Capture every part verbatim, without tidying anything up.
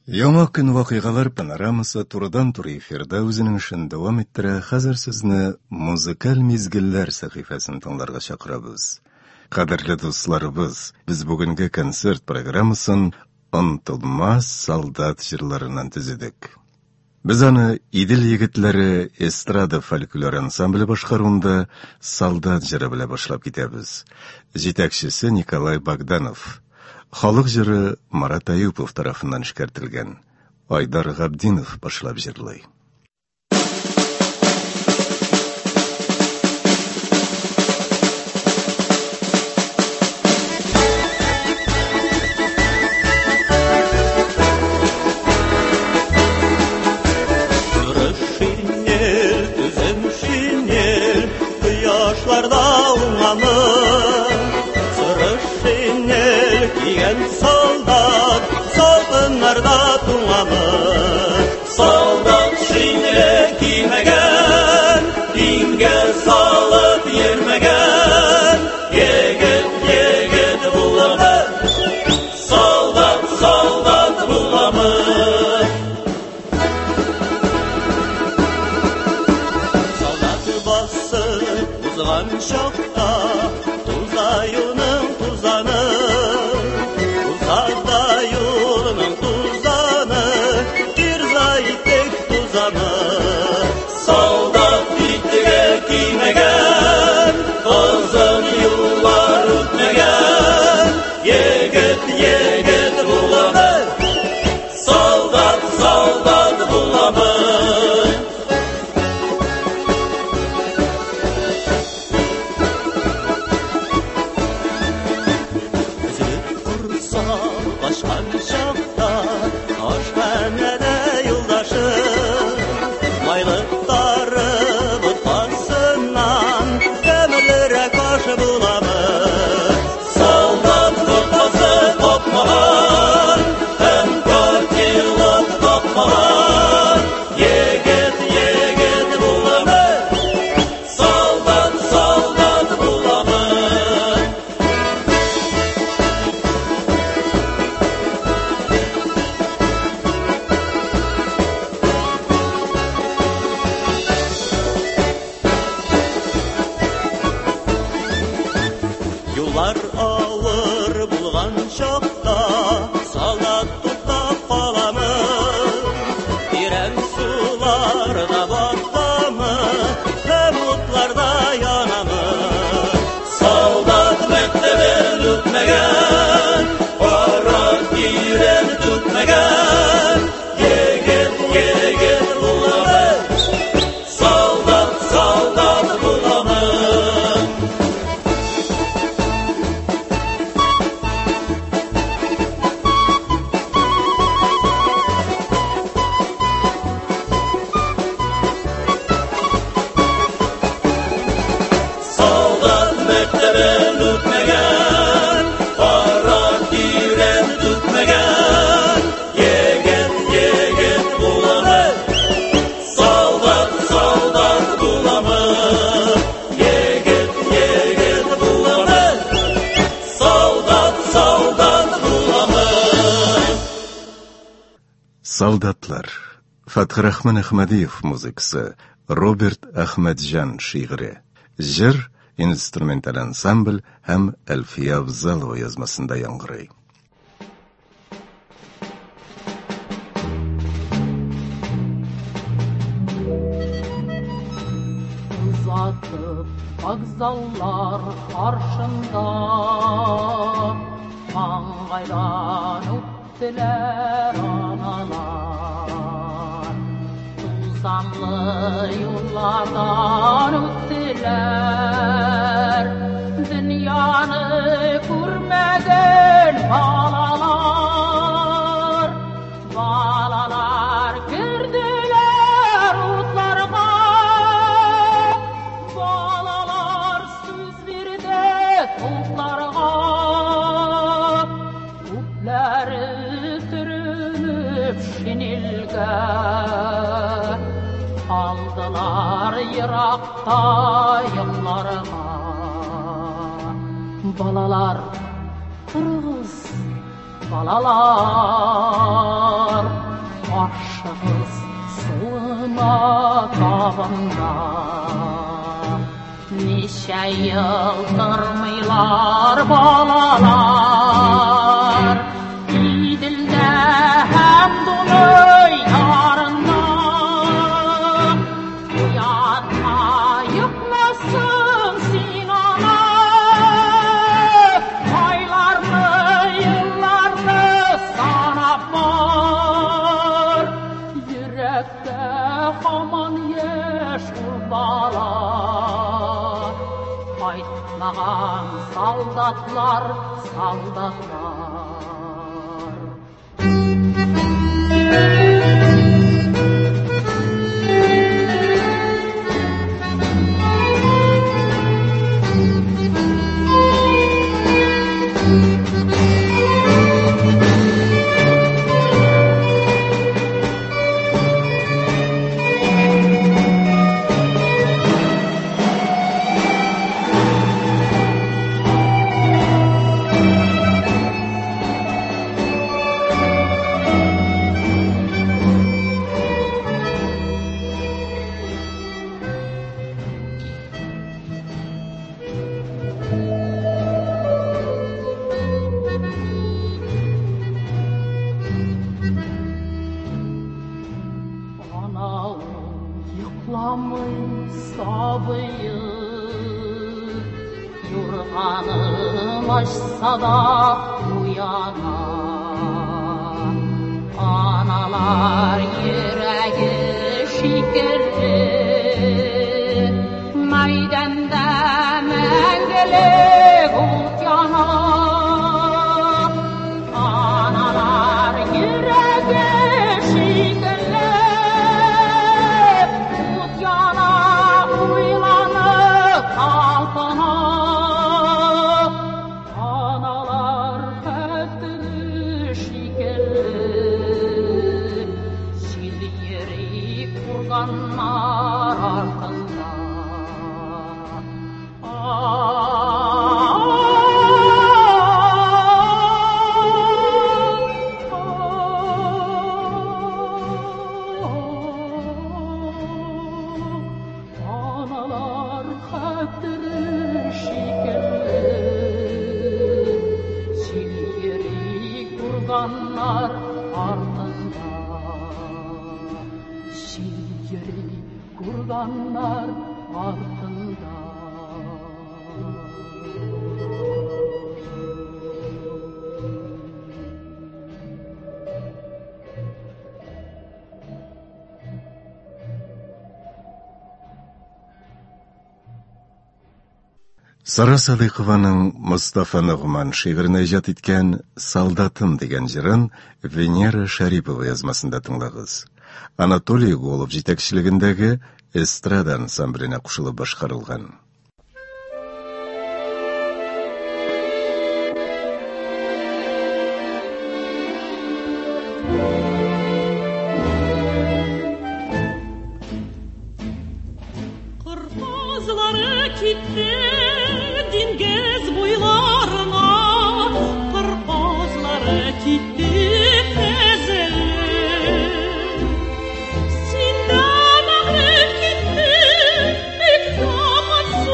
Яңа көн вакыйгалар панорамасы турыдан-туры эфирда үзенең эшен дәвам иттерә. Хәзер сезне музыкаль мизгелләр сәхифәсен тыңларга чакырабыз. Кадерле дусларыбыз, без бүгенге концерт программасын «Онытылмас солдат» җырларыннан төзедек. Без аны Идел егетләре эстрада фольклор ансамбле башкаруында солдат җыры белән башлап китәбез. Җитәкчесе Николай Богданов. Халык җыры Марат Аюпов тарафыннан эшкәртелгән. Айдар Габдинов башлап җырлый. Солдат, солдыннарда туңамы, солдат шинеле кимәгән, дингә салып йөрмәгән, егет, егет буламы, солдат, солдат буламы. Солдат басы узган чакта, тузаюның тузаны, солдат битегә кимәгән, озын юллар үтмәгән, егет, егет буламы, солдат, солдат буламы. Үзеп курса башкан чакта, ашханәдә юлдашы, байлыктары бутасыннан көмелерәк ашы буламы. Солдат бутасы капмаган, һәм партиялык тапмаган, егет, егет буламы, солдат, солдат буламы. Юллар авыр булган чакта, солдат туктап каламы, тирән суларда батамы, һәм утларда янамы. Солдат мәктәбен үтмәгән, кара тирән түкмәгән, егет, егет буламы, солдат, солдат буламы. Мәктәбен үтмәгән, кара тирән түкмәгән, егет, егет буламы, солдат, солдат буламы, егет, егет буламы, солдат, солдат буламы. Солдатлар. Фатхрахман Ахмадиев музыкасы, Роберт Ахмаджан шигъри. Җыр инструменталь ансамбль һәм Әлфия Абзалова язмасында яңгырый. Узатып вокзаллар каршында, маңгайдан үттеләр аналар, тузанлы юллардан үттеләр, дөньяны күрмәгән балалар, балалар керделәр утларга, балалар сүз бирде утларга, күпләре төренеп шинелгә, алдылар еракта йокларга. Балалар, кыргыз балалар, tabında. Neçe yıldırmıylar balalar, İdil'de hem Dunay yarında. Uyanma yıkmasın Sinan'a, aylarını yıllarını sanap var. Yürekte haman yeş urbalar, Kaytmağan saldatlar, saldatlar. Yorganım açsa da uyanar, analar yüreği şekerli, meydanda mengelik ot yanar. Analar yüreği şekerli, ot yanar, uylanıp kalkınar. Kurganlar ardında. Analar kadri şekerli, siliyeri kurganlar ardında. Siliyeri kurganlar ardında. Сара Садыйкованың Мустафа Нұғман шигырына ижад еткен «Солдатым» деген жырын Венера Шарипова язмасында тыңдағыз. Анатолий Голуб жетекшілігіндегі эстрада ансамбліне қушылып башқарылған. Kırmızıları gitti Dingez boylarına, kırmızıları gitti tezeli. Sinden ağrıp gitti, bir zaman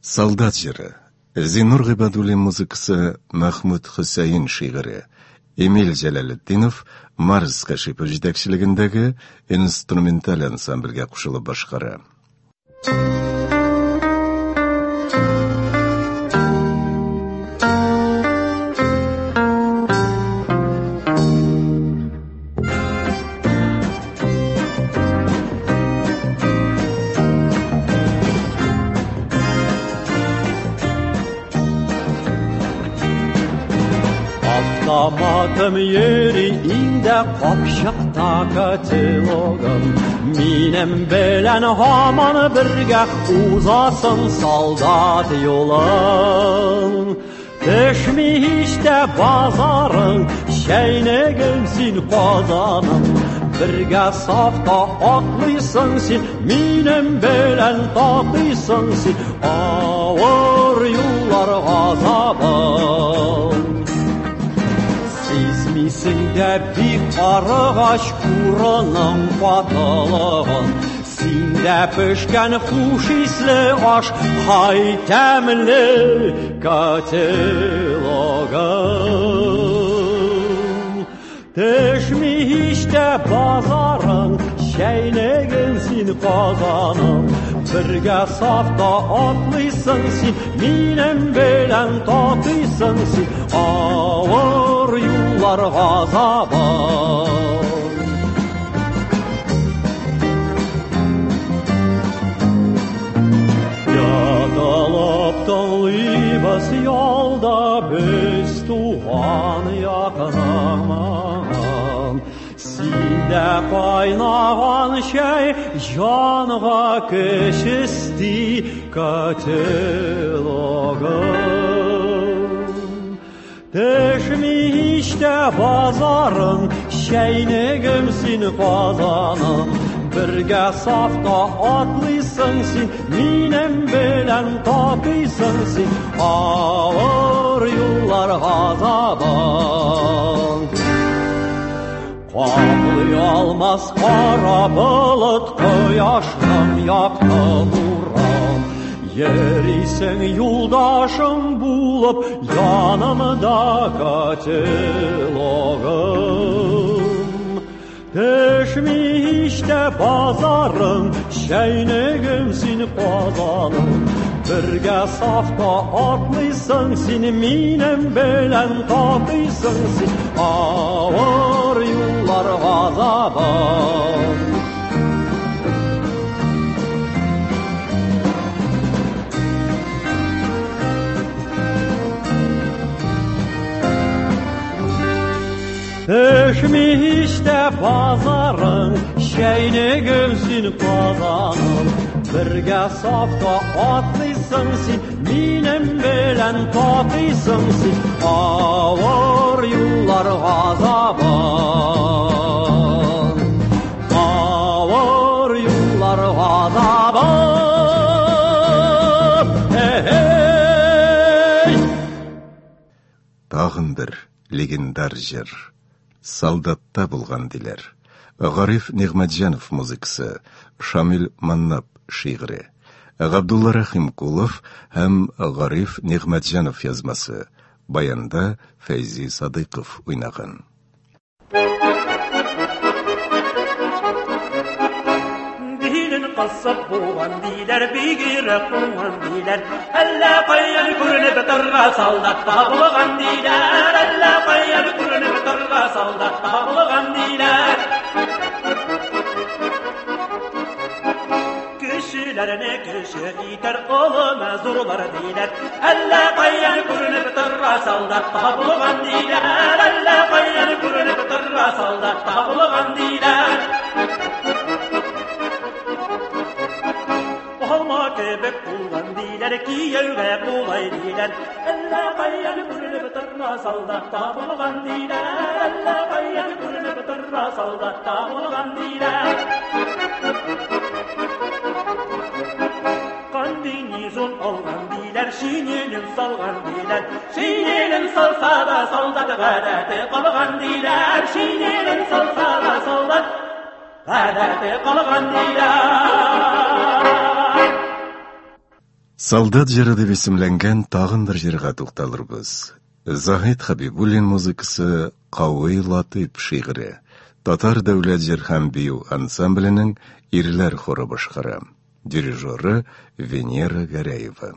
Солдат жыры. Зинур Ғибадуллин музыкасы, Махмуд Хусайин шиғыры. Эмиль Жалалетдинов Марс Кашипов жетекшілігіндегі инструменталь ансамбльге қосылып башқара. Автоматым ери инде қапшықта котелогым, минем белән һаман бергә узасың солдат юлын. Төшми һич тә базарың, чәйнегем син Казаным, бергә сафта атлыйсың син, минем белән татыйсың син, авыр юллар газабын. Сизмисеңдә бик арыгач курының катылыгын, синдә пешкән хуш исле аш, һай тәмле котелогым. Төшми һич тә базарың, чәйнегем син Казаным, бергә сафта атлыйсың син, минем белән татыйсың син, авыр юллар газабын. Яталап тыңлыйбыз ялда без туган якыныңнан, синдә кайнаган чәй җанга көч исти котелогым. Төшми һич тә базарың, чәйнегем син Казаным, бергә сафта атлыйсың син, минем белән татыйсың син, авыр юллар газабын. Каплый алмас кара болыт кояшның якты нурын, йөрисең юлдашым булып янымда котелогым. Төшми һич тә базарың, чәйнегем син Казаным, бергә сафта атлыйсың син, минем белән татыйсың син, авыр юллар газабын. Төшми һич тә базарың, чәйнегем син Казаным, бергә сафта атлыйсың син, минем белән татыйсың син, авыр юллар газабын. Авыр юллар газабын. Эй! Тагын бер легендар җыр. Солдатта булган диләр. Гариф Нигъмәтҗанов музыкасы, Шамил Маннап шигъре. Габдулла Рахим Кулов һәм Гариф Нигъмәтҗанов язмасы. Баянда Фәйзи Садыйков уйнаган. Qasab bo'lgan diler, bigire qo'ngan diler, alla qayyan ko'rinib turga soldatda bo'lgan diler, alla qayyan ko'rinib turga soldatda bo'lgan diler. Kishilarni kishi itar qo'lima zo'rlar diler, alla qayyan ko'rinib turga soldatda bo'lgan diler, alla qayyan ko'rinib turga soldatda bo'lgan diler. Kebek kullan diler ki yövge kulay diler, alla qayyan ko'rinib turga soldatda bo'lgan diler, alla qayyan ko'rinib turga soldatda bo'lgan diler. Qandini zo'n olgan diler, shinelin solgan diler, shinelin solsa da soldat g'adati qolgan diler, shinelin solsa da soldat g'adati qolgan diler. Солдат җыры дип исемләнгән тагын бер җырга тукталырбыз. Заһид Хәбибуллин музыкасы, Кавый Латыйп шигыре. Татар дәүләт җыр һәм бию ансамбленең ирләр хоры башкара. Дирижеры Венера Гәрәева.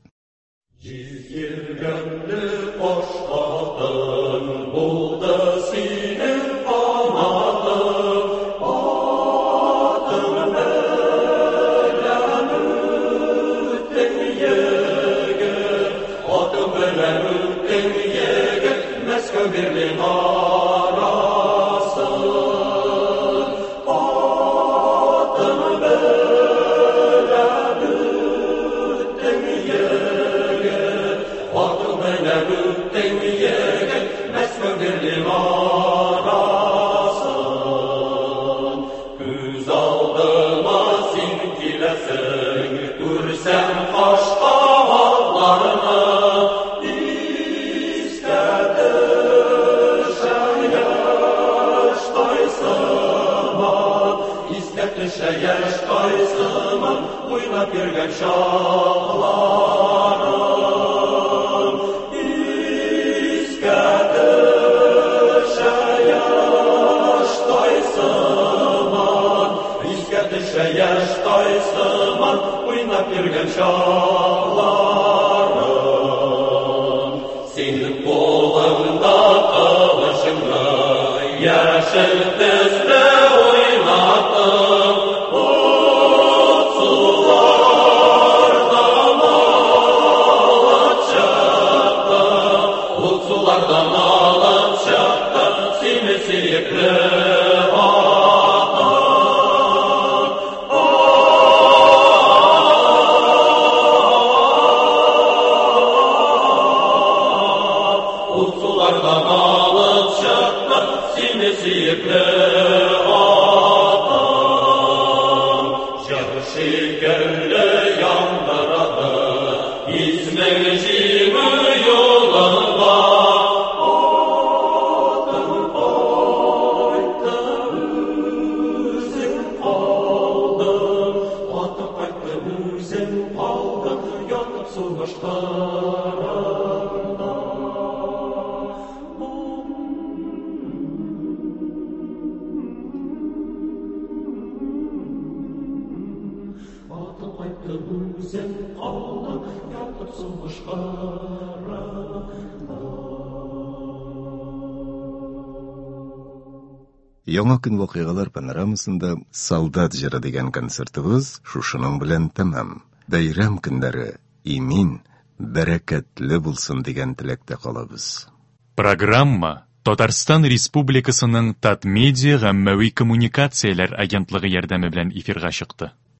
Яңа көн вакыйгалар панорамасында Солдат җыры дигән концертыбыз шушының белән тәмам. Бәйрәм көннәре имин, бәрәкәтле булсын дигән теләктә калабыз. Программа Татарстан Республикасының Татмедиа гаммәви коммуникацияләр агентлыгы ярдәме белән эфирга чыкты.